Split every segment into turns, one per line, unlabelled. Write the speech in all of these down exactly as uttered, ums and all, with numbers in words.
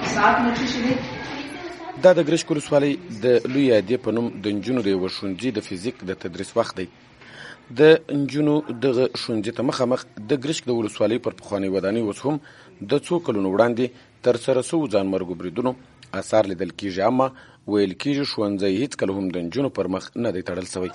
موسسات مو څه شي دي.
دا د ګرشک ولسوالۍ د لوی ادې په نوم د نجونو د یوه ښوونځي د فزیک د تدریس وخت دی. د نجونو دغه ښوونځي ته مخامخ د ګرشک د ولسوالۍ پر پخوانۍ ودانۍ اوس هم د څو کلونو وړاندې ترسره سوو ځانمرګو بریدونو اثار لیدل کېږي، اما ویل کېږي ښوونځی هېڅکله هم د نجونو پر مخ نه دی تړل سوی.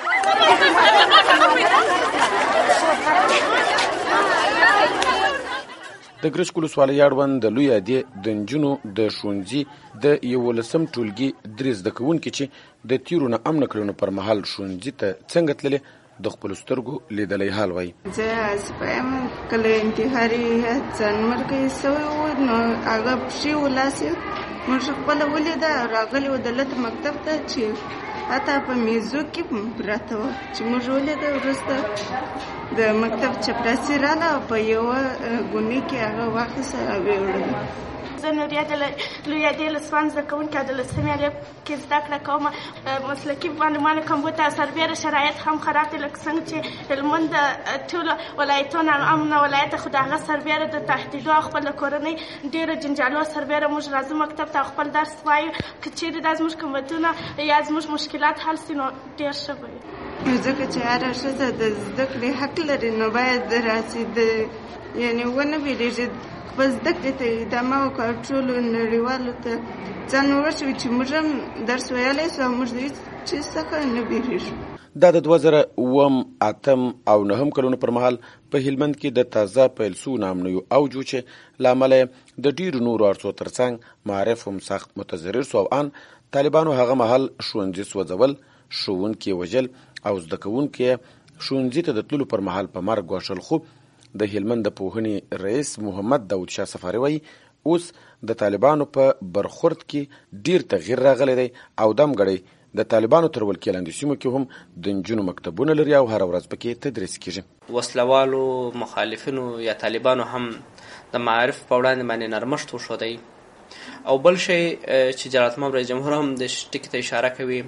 د ګرشک ولسوالۍ اړوند د لوی ادې د نجونو د ښوونځي د یولسم ټولګي درې زده کوونکي چې د تیرو نا امنه کړنو پر مهال ښوونځي ته څنګه تللې د خپلو سترګو لیدلی حال وایي.
زه اسپه یم، کله انتحاري ځانمرګی سوی و نو هغه پښې ولاسې موږ خپله ولیده، راغلي و دلته مکتب ته چې حتی په میزو کې پراته وه چې موږ ولیده. وروسته د مکتب چپړاسي راله او په یوه ګونۍ کې هغه واخیسته او ویې وړله.
زه نوریا د لوی ادې له سوان زده کوونکې د لسمې الف کې زده کړه کوم. مسلکي معلمانو کمبود سربیره شرایط هم خراب دي، لکه څنګه چې هلمند د ټولو ولایتونو امنه ولایت خو د هغه سربیره د تهدیدو او خپل کورنۍ ډېرو جنجالو سربیره موږ راځو مکتب ته خپل درس وایو. که چیرې دا زموږ کمبودونه یا زموږ مشکلات حل سي نو ډېر ښه به وي.
ځکه چې هره ښځه د زده کړې حق لري نو باید راسي د یعنې ونه ویرېږي په زده کړې ته ادامه وکړو، ټولو نړیوالو ته ځان ورسوي چې موږ هم درس ویلی سو او موږ د هېڅ چیز څخه نه بیریږو.
دا د دوه زره اووم اتم او نهم کلونو پر مهال په هلمند کې د تازه پیل سوو ناامنیو اوج و چې له امله یې د ډېرو نورو اړخو ترڅنګ معارف هم سخت متضرر سو او ان طالبانو هغه مهال ښوونځي سوځول، ښوونکي وژل او زده کوونکي ښوونځي ته د تللو پر مهال په مرګ ګواښل. خو د هلمند د پوهنې رئیس محمد داود شاه سفاري وایي اوس د طالبانو په برخورد کې ډیر تغییر راغلی دی او دمګړی د طالبانو تر ولکې لاندې سیمو کې هم د نجونو مکتبونه لري او هره ورځ پکې تدریس کېږي.
وسلوالو مخالفینو یا طالبانو هم د معارف په وړاندې باندې نرمښت وښودی. او بل شی چې جلالت مآب رئیس جمهور هم د ټکي ته اشاره کوي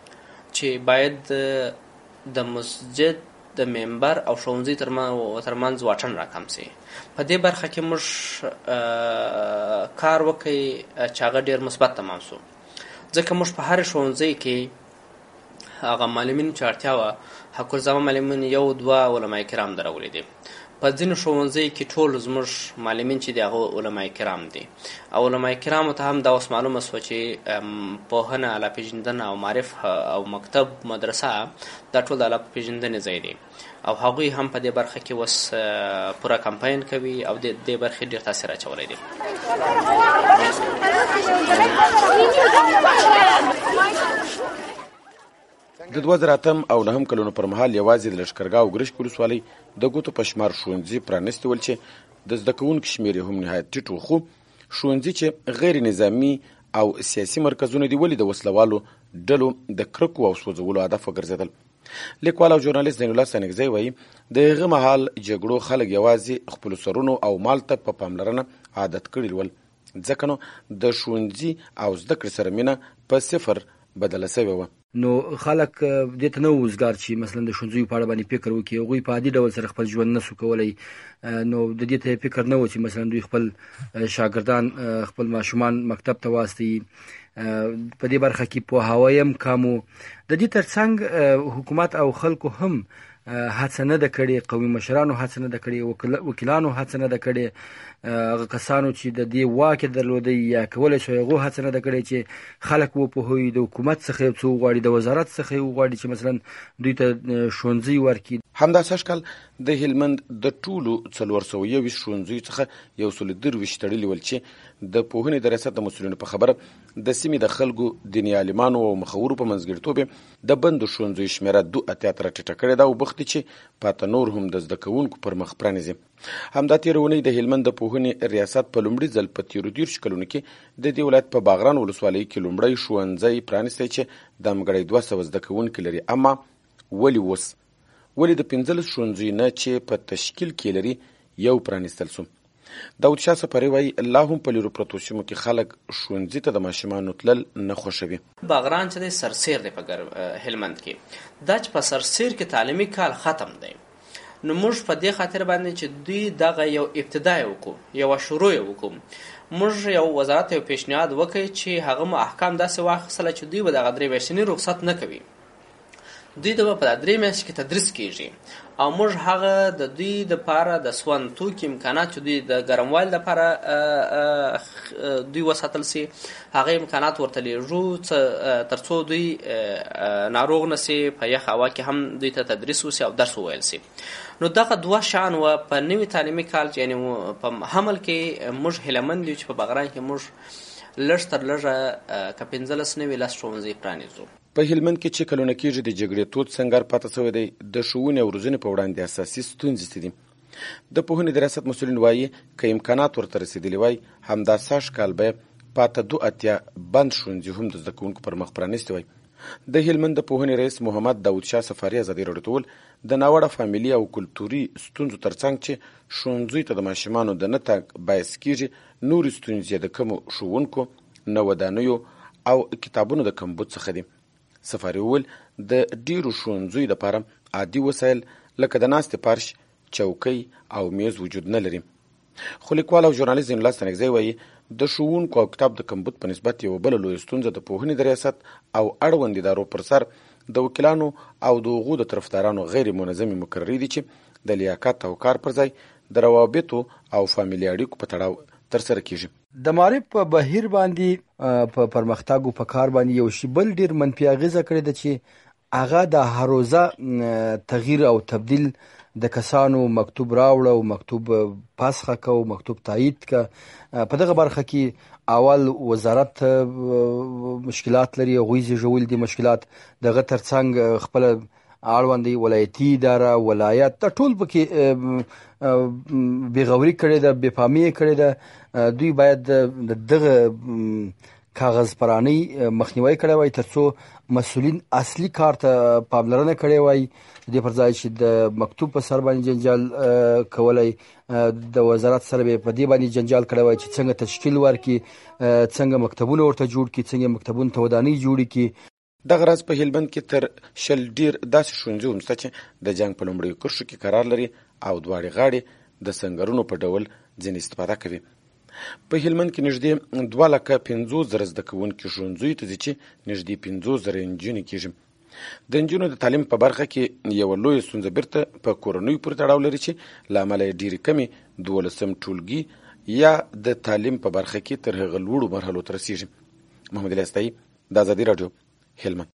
چې باید د مسجد د منبر او ښوونځي ترمنځ واټن راکم سي. په دې برخه کې موږ کار وکړي چې هغه ډېر مثبت تمام سو، ځکه موږ په هر ښوونځي کې هغه معلمینو چې اړتیا وه حق الزامه معلمین یو دوه علماء کرام درولي دي. په ځینو ښوونځیو کې ټول زموږ معلمین چې دي هغه علماء کرام دي او علماء کرامو ته هم دا اوس معلومه سوه چې پوهنه، اعلی پیژندنه او معرف او مکتب مدرسه دا ټول د اعلی پیژندنې ځای دی او هغوی هم په دې برخه کې اوس پوره کمپاین کوي او د دې برخې ډېر تاثیر اچولی دی.
د دوه زره اتم او نهم کلونو پر مهال یوازې د لښکرګاه او ګرشک ولسوالۍ د ګوتو په شمار ښوونځي پرانیستي ول چې د زده کوونکو شمېر یې هم نهایت ټیټ و. خو ښوونځي چې غیر نظامي او سیاسي مرکزونه دي ولې د وسلوالو ډلو د کرکو او سوځولو هدف وګرځېدل. لیکوال او ژورنالیست زین الله ستانکزی وایي د هغه مهال جګړو خلک یوازې خپلو سرونو او مال ته په پاملرنه عادت کړي ول، ځکه نو د ښوونځي او زده کړې سره مینه په صفر بدله سوې وه.
نو خلک دې ته نه وزګار چې مثلا د ښوونځیو په اړه باندې فکر وکړي، هغوی په عادي ډول سره خپل ژوند نسو کولی. نو د دې ته فکر نه و چې مثلا دوی خپل شاګردان خپل ماشومان مکتب ته واستوي. په دې برخه کې پوهاوی هم کم و. د دې ترڅنګ حکومت او خلکو هم هڅه نه ده کړې، قومي مشرانو هڅه نه ده کړې، وکیلانو هڅه نه ده کړې، هغه کسانو چې د دې واک درلودی یا کولی شو هغو هڅه نه ده کړې چې خلک وپوهوي، د حکومت څخه یو څه وغواړي، د وزارت څخه یې وغواړي چې مثلا دوی ته ښوونځي ورکړي.
همداسې اشکال د هلمند د ټولو څلور سوه یوویشت ښوونځیو څخه یو سل درویشت تړلي ول چې د پوهنې د ریاست د مسؤلینو په خبره د سیمې د خلکو، دیني عالمانو او مخورو په منځګړیتوب د بندو ښوونځیو شمېره دوه اتیا ته راټیټه کړې ده او بخت چې پاته نور هم د زده کوونکو پر مخ پرانیزي. همدا تېره اونۍ د هلمند د پوهنې ریاست په لومړي ځل په تېرو دېرشو کلونو کې د دې ولایت په باغران ولسوالۍ کې لومړی ښوونځی پرانیستی چې ځانګړی دوه سوه زده کوونکي لري. اما ولې اوس ولې د پنځلس ښوونځیو نه چې په تشکیل کې لري یو پرانیستل سو؟ داود شاه سفاري وایي لا هم په لیرو پرتو سیمو کې خلک ښوونځي ته د ماشومانو تلل نه خوښوي.
باغران چې دی سرسیر دی په هلمند کې، دا چې په سرسیر کې تعلیمي کال ختم دی، نو موږ په دې خاطر باندې چې دوی دغه یو ابتدا یې وکړو، یوه شروع یې وکړو، موږ یو وزارت یو پیشنهاد وکړ چې هغه مو احکام داسې واخیستله چې دوی به دغه درې میاشتني رخصت نه کوي، دوی ته به په درې میاشتې کې تدریس کیږي او موږ هغه د دوی دپاره د سون توکي امکانات چې دوی د ګرموالي دپاره دوی وساتل سي هغه امکانات ورته لیږو څه تر څو دوی ناروغ نه سي، په یخ هوا کې هم دوی ته تدریس وسي او درس وویل سي. نو دغه دوه شان و په نوي تعلیمي کال یعنې په حمل کې موږ هیلهمند یو چې په بغران کې موږ لږ تر لږه که پنځلس نوي لس ښوونځي پرانیزو.
په هلمند کې چې کلونه کېږي د جګړې تود سنګر پاتې شوی دی، د ښوونې او روزنې په وړاندې اساسي ستونزې څه دي؟ د پوهنې د ریاست مسؤلین وایي که امکانات ورته رسېدلي وای همدا سږ کال به پاته دو اتیا بند ښوونځي هم د زده کوونکو پر مخ پرانیستي وای. د هلمند د پوهنې رئیس محمد داود شاه سفاري ازادي راډیو ته وویل د ناوړه فامیلي او کلتوري ستونزو ترڅنګ چې ښوونځیو ته د ماشومانو د نه تګ باعث کېږي، نورې ستونزې د کمو ښوونکو، نه ودانیو او کتابونو د کمبود څخه دي. سفاري وویل د ډیرو ښوونځیو لپاره عادي وسایل لکه د ناستې فرش، چوکۍ او میز وجود نه لري. خو لیکوال او ژورنالیست زین الله ستانکزی وایي د ښوونکو او کتاب د کمبود په نسبت یوه بله لویه ستونزه د پوهنې د ریاست او اړوند ادارو پر سر د وکیلانو او د هغو د طرفدارانو غیر منظمې مقررې دي چې د لیاقت او کار پر ځای د روابطو او فامیلي اړیکو په تړاو ترسره کیږي.
د معرف په بهیر باندې په پرمختګ په کار باندې یو شی بل ډیر منفي اغیزه کړې ده چې هغه د هر روزه تغییر او تبدیل د کسانو مکتوب راوړه او مکتوب پاسخه کو مکتوب تایید کا. په دغه برخه کې اول وزارت مشکلات لري، غوي زیږول دي مشکلات، دغه ترڅنګ خپل اړوندي ولایتي اداره ولایت د ټول پکې بېغوري کړې ده، بې فهمي کړې ده. دوی باید دغه کاغذ پرانی مخنیوي کړی وای ترڅو مسؤلین اصلي کار ته پاملرنه کړې وای، د پر ځای چې د مکتوب په سر باندې جنجال کولای، د وزارت سره به په دې باندې جنجال کړی وای چې څنګه تشکیل ورکړي، څنګه مکتبونه ورته جوړ کړي، څنګه مکتبونه ته ودانۍ جوړې کړي.
دغه راز په هلمند کې تر شل ډیر داسې ښوونځي هم شته چې د جنګ په لومړیو کرښو کې قرار لري او دواړې غاړې د سنګرونو په ډول ځینې استفاده کوي. په هلمند کې نږدې دوه لکه پنځوس زره زده کوونکي ښوونځیو ته ځي چې نږدې پنځوس زره نجونې کېږي. د نجونو د تعلیم په برخه کې یوه لویه ستونزه بیرته په کورنیو پورې تړاو لري چې له امله یې ډېرې کمې دولسم ټولګي یا د تعلیم په برخه کې تر هغه لوړو مرحلو ته رسېږي. محمد علي استایي، د ازادي راډیو، هلمند.